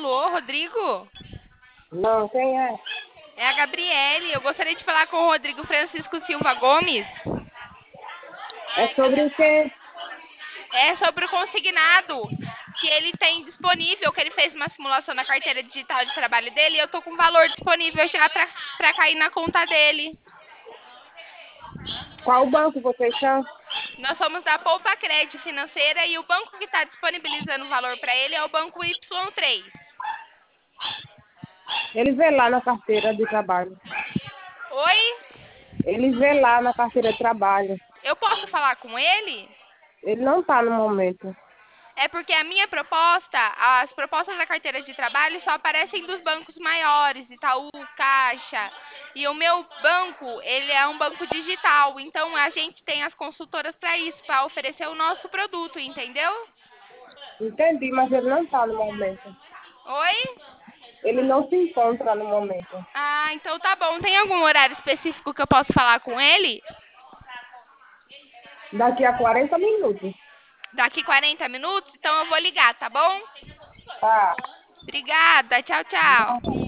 Alô, Rodrigo? Não, quem é? É a Gabriele. Eu gostaria de falar com o Rodrigo Francisco Silva Gomes. É sobre o quê? É sobre o consignado que ele tem disponível, que ele fez uma simulação na carteira digital de trabalho dele e eu tô com valor disponível já para cair na conta dele. Qual banco vocês são? Nós somos da Poupa Crédito Financeira e o banco que está disponibilizando o valor para ele é o banco Y3. Ele vê lá na carteira de trabalho. Oi? Ele vê lá na carteira de trabalho. Eu posso falar com ele? Ele não está no momento. É porque a minha proposta, as propostas da carteira de trabalho só aparecem dos bancos maiores, Itaú, Caixa. E o meu banco, ele é um banco digital. Então a gente tem as consultoras para isso, para oferecer o nosso produto, entendeu? Entendi, mas ele não está no momento. Oi? Ele não se encontra no momento. Ah, então tá bom. Tem algum horário específico que eu posso falar com ele? Daqui a 40 minutos. Daqui 40 minutos? Então eu vou ligar, tá bom? Tá. Obrigada. Tchau, tchau.